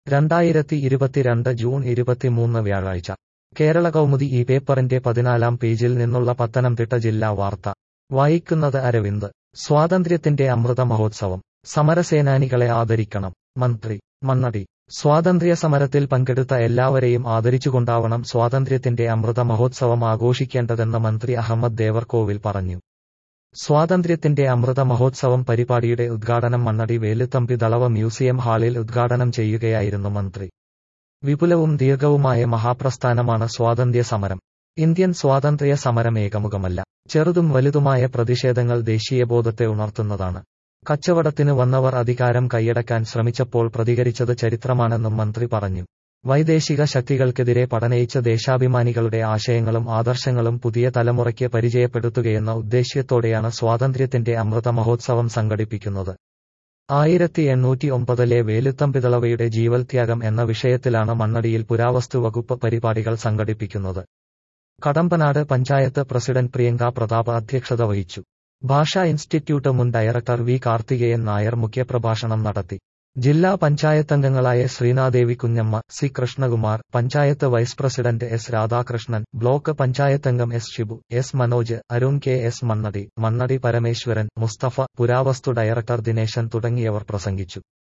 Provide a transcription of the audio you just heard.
2022 June 23 വ്യാഴാഴ്ച കേരള കൗമുദി ഈ പേപ്പറിന്റെ 14-ാം പേജിൽ നിന്നുള്ള പത്തനംതിട്ട ജില്ലാ വാർത്ത വായിക്കുന്നത് അരവിന്ദ്. സ്വാതന്ത്ര്യത്തിന്റെ അമൃത മഹോത്സവം, സമരസേനാനികളെ ആദരിക്കണം. മന്ത്രി മണ്ണടി. സ്വാതന്ത്ര്യ സമരത്തിൽ പങ്കെടുത്ത എല്ലാവരെയും ആദരിച്ചുകൊണ്ടാവണം സ്വാതന്ത്ര്യത്തിന്റെ അമൃത മഹോത്സവം ആഘോഷിക്കേണ്ടതെന്ന് മന്ത്രി അഹമ്മദ് ദേവർകോവിൽ പറഞ്ഞു. സ്വാതന്ത്ര്യത്തിന്റെ അമൃത മഹോത്സവം പരിപാടിയുടെ ഉദ്ഘാടനം മണ്ണടി വേലുത്തമ്പി ദളവ മ്യൂസിയം ഹാളിൽ ഉദ്ഘാടനം ചെയ്യുകയായിരുന്നു മന്ത്രി. വിപുലവും ദീർഘവുമായ മഹാപ്രസ്ഥാനമാണ് സ്വാതന്ത്ര്യ സമരം. ഇന്ത്യൻ സ്വാതന്ത്ര്യ സമരം ഏകമുഖമല്ല, ചെറുതും വലുതുമായ പ്രതിഷേധങ്ങൾ ദേശീയബോധത്തെ ഉണർത്തുന്നതാണ്. കച്ചവടത്തിന് വന്നവർ അധികാരം കൈയടക്കാൻ ശ്രമിച്ചപ്പോൾ പ്രതികരിച്ചത് ചരിത്രമാണെന്നും മന്ത്രി പറഞ്ഞു. വൈദേശിക ശക്തികൾക്കെതിരെ പടനയിച്ച ദേശാഭിമാനികളുടെ ആശയങ്ങളും ആദർശങ്ങളും പുതിയ തലമുറയ്ക്ക് പരിചയപ്പെടുത്തുകയെന്ന ഉദ്ദേശ്യത്തോടെയാണ് സ്വാതന്ത്ര്യത്തിന്റെ അമൃത മഹോത്സവം സംഘടിപ്പിക്കുന്നത്. 1809 വേലുത്തമ്പിദളവയുടെ ജീവൽത്യാഗം എന്ന വിഷയത്തിലാണ് മണ്ണടിയിൽ പുരാവസ്തു വകുപ്പ് പരിപാടികൾ സംഘടിപ്പിക്കുന്നത്. കടമ്പനാട് പഞ്ചായത്ത് പ്രസിഡന്റ് പ്രിയങ്ക പ്രതാപ് അധ്യക്ഷത വഹിച്ചു. ഭാഷാ ഇൻസ്റ്റിറ്റ്യൂട്ട് മുൻ ഡയറക്ടർ വി കാർത്തികേയൻ നായർ മുഖ്യപ്രഭാഷണം നടത്തി. ജില്ലാ പഞ്ചായത്തംഗങ്ങളായ Sreenadevi Kunjamma, C Krishnakumar, panchayat vice president S Radhakrishnan, block പഞ്ചായത്തംഗം S Shibu, S Manoj, Arun K S Mannadi, Mannadi Parameswaran, Mustafa, പുരാവസ്തു ഡയറക്ടർ ദിനേശൻ തുടങ്ങിയവർ പ്രസംഗിച്ചു.